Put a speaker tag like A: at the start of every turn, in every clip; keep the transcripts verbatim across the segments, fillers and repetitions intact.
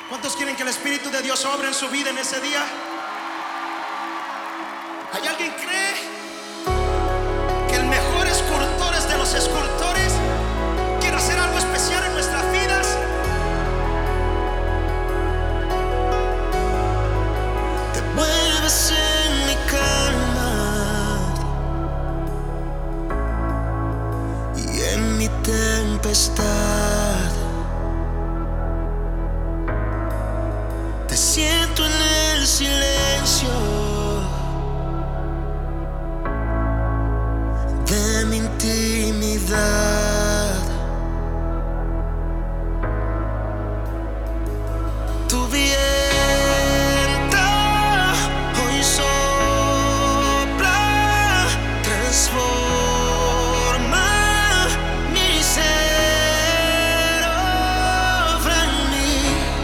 A: ¿Cuántos quieren que el Espíritu de Dios obre en su vida en ese día? ¿Hay alguien que cree que el mejor escultor es de los escultores quiere hacer algo especial en nuestras vidas?
B: Te mueves en mi calma y en mi tempestad. Te siento en el silencio de mi intimidad. Tu viento hoy sopla, transforma mi ser. Obra en mí,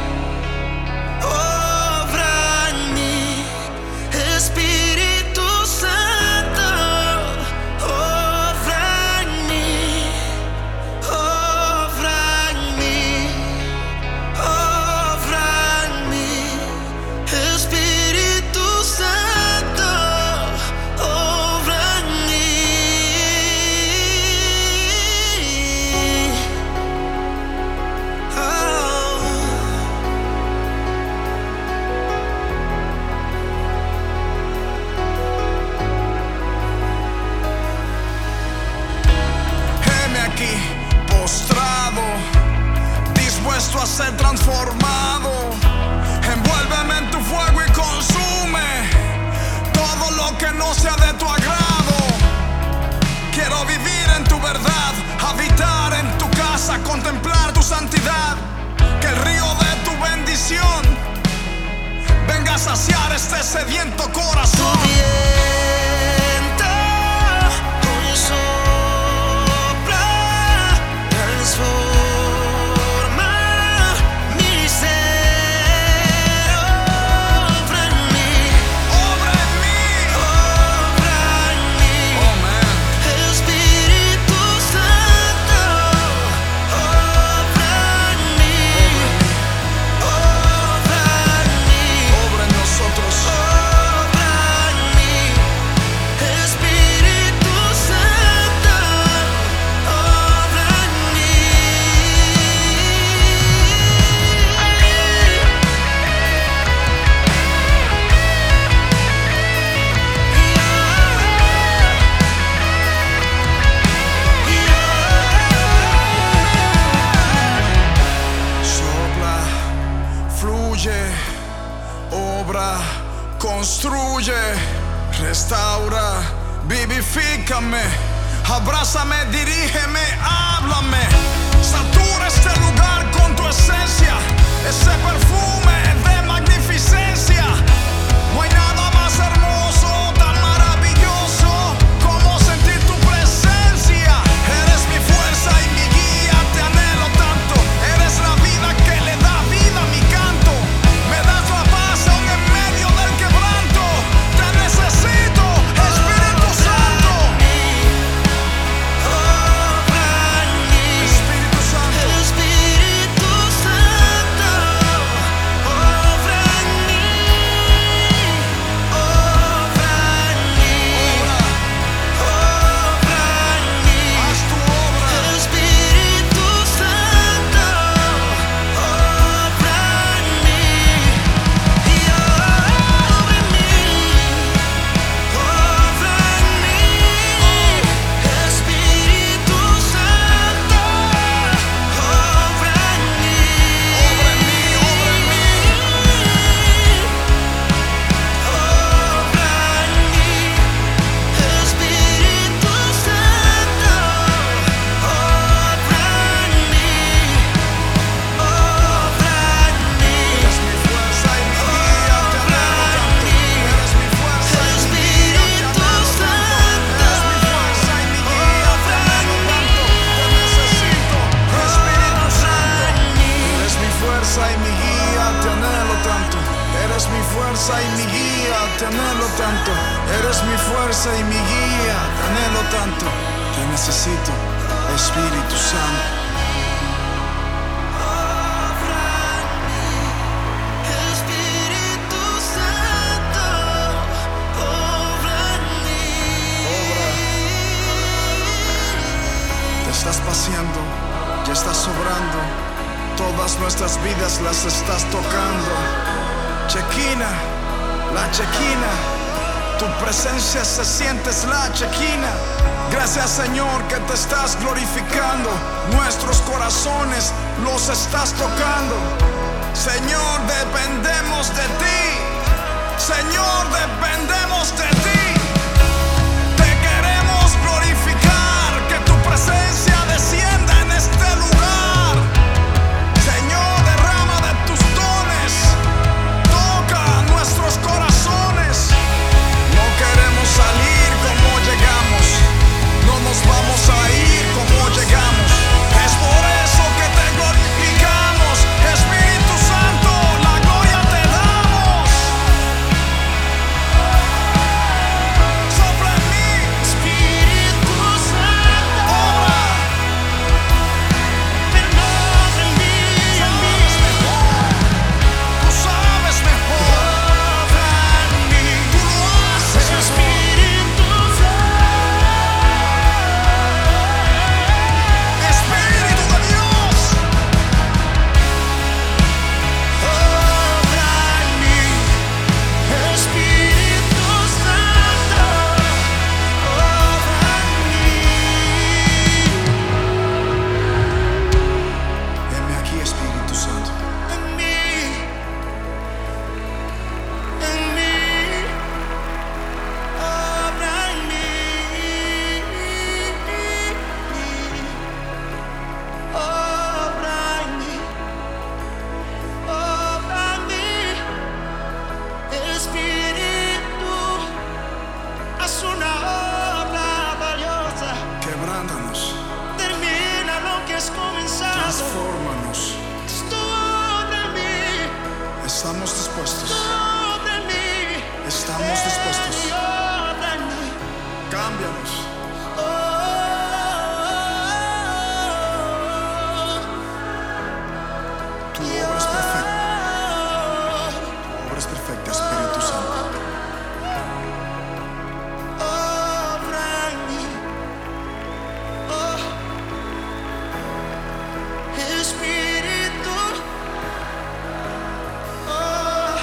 B: obra en mí, Espíritu Santo. Obra en mí, obra en mí, obra en mí, Espíritu Santo. Obra en mí. Oh.
C: Heme aquí, postrado, dispuesto a ser transformado. Envuélveme en tu fuego y consume todo lo que no sea de tu agrado. Quiero vivir en tu verdad, habitar en tu casa, contemplar tu santidad. Que el río de tu bendición venga a saciar este sediento
B: Tu
C: corazón.
B: viento hoy sopla, transforma mi ser. Obra en mí,
C: Obra en mí.
B: obra en mí,
C: Oh, man.
B: Espíritu Santo. Obra en mí, obra en mí,
C: Obra en nosotros.
B: obra en mí, Espíritu Santo. Obra en mí.
C: Sopla, fluye, obra, construye, restaura, vivifícame, abrázame, dirígeme, háblame. Satura este lugar con tu esencia, ese perfume de magnificencia. No hay nada más hermoso, tan maravilloso como sentir tu presencia. Eres mi fuerza y mi guía, te anhelo tanto. Eres la vida que le da vida a mi canto. Me das la paz aún en medio del quebranto. Te necesito, Espíritu Santo.
B: Obra en mí,
C: Espíritu Santo.
B: Espíritu Santo. Obra en mí, obra en mí, obra en mí,
C: Haz tu obra.
B: Espíritu Santo. Obra en mí, y obra en mí, obra en mí, Espíritu Santo. Obra en mí,
C: Obra en mí, obra en mí.
B: obra en mí, Espíritu Santo. Obra en mí, obra en mí,
C: Eres mi fuerza y mi guía, te anhelo tanto. Eres mi fuerza y mi guía, te
B: Espíritu
C: anhelo tanto. Eres mi fuerza y mi guía, te anhelo tanto. Te necesito, Espíritu Santo. Eres mi fuerza y mi guía, te anhelo tanto. Eres mi fuerza y mi guía, te anhelo tanto. Eres mi fuerza y mi guía, te anhelo tanto. Te necesito, Espíritu Santo.
B: obra en mí.
C: estás sobrando, todas nuestras vidas las estás tocando. Chequina, la chequina, tu presencia se siente, es la chequina. Gracias, Señor, que te estás glorificando, nuestros corazones los estás tocando. Señor, dependemos de ti. Señor, dependemos de ti. Te queremos glorificar, que tu presencia descienda en este lugar. Señor, derrama de tus dones, toca nuestros corazones. No queremos salir como llegamos, no nos vamos a ir como llegamos. Es por eso que te glorificamos, Espíritu Santo, la gloria te damos. Sopla en mí,
B: Espíritu Santo,
C: obra,
B: perdoa en mí, en mí.
C: sabes mejor, tú sabes mejor,
B: Obra en mí,
C: tú lo haces mejor.
B: Espíritu Santo,
C: Espíritu de Dios,
B: obra en mí, Espíritu Santo, obra en mí.
C: heme aquí, Espíritu Santo.
B: En mí, en mí, obra en mí, obra en mí, obra en mí, Espíritu, haz una obra valiosa,
C: Quebrántanos,
B: termina lo que has comenzado,
C: transfórmanos.
B: es tu obra en mí.
C: Estamos dispuestos,
B: Obra en mí,
C: estamos dispuestos.
B: ven y obra en mí.
C: Cámbianos.
B: Oh,
C: Tu obra es perfecta, tu obra es perfecta, Espíritu Santo.
B: obra en mí. Oh, Espíritu. Oh,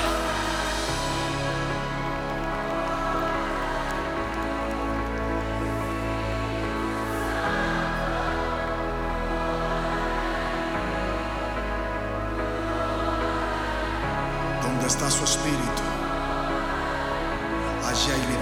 C: Donde está su Espíritu, allí hay libertad.